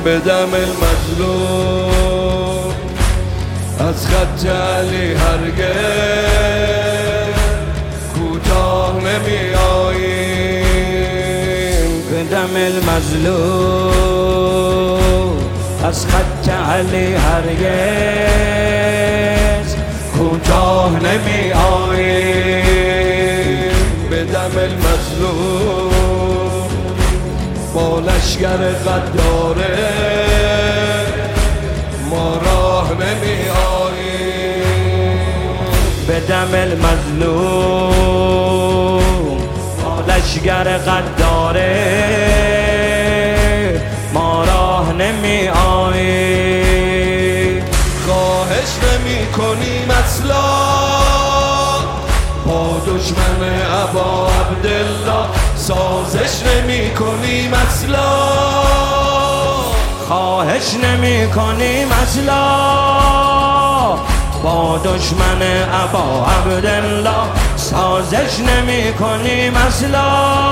به دم المظلوم از خط علی هرگز کوتاه نمی آییم. به دم المظلوم از خط علی هرگز کوتاه نمی آییم. به دم المظلوم با لشگر غداره ما راه نمی آییم. به دم المظلوم با لشگر غداره ما راه نمی آییم. خواهش نمی کنیم اصلا با دشمن ابا عبدالله سازش نمی کنیم اصلا. خواهش نمی کنیم اصلا با دشمن ابا عبدالله سازش نمی کنیم اصلا.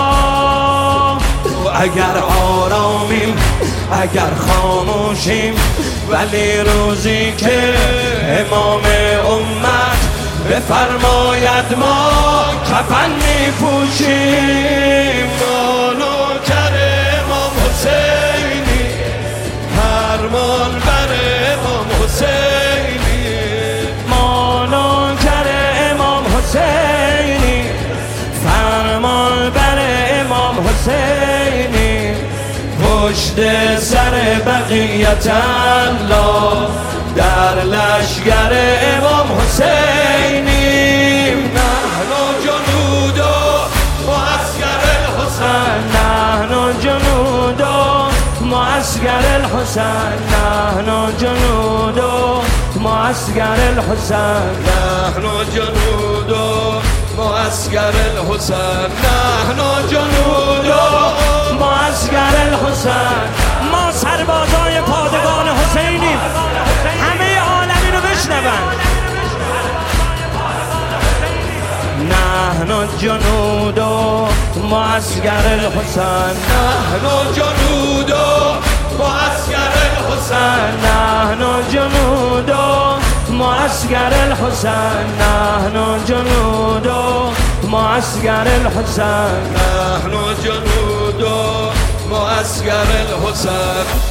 اگر آرامیم اگر خاموشیم ولی روزی که امام امت بفرماید ما کفن می پوشیم. ما نوکر امام حسینی فرمان بر امام حسینی. ما نوکر امام حسینی فرمان بر امام حسینی. پشت سر بقیت الله در لشگر امام حسینیم. نحن جنود معسكر الحسین نحن جنود معسكر الحسین نحن جنود معسكر الحسین نحن جنود معسكر الحسین نحن جنود معسكر الحسین. ما سربازای پادگان حسینیم. همه عالم اینو بشنون. نحن جنود معسكر الحسین نحن جنود معسكر الحسین نحن جنود معسكر الحسین نحن جنود معسكر الحسین نحن جنود معسكر الحسین.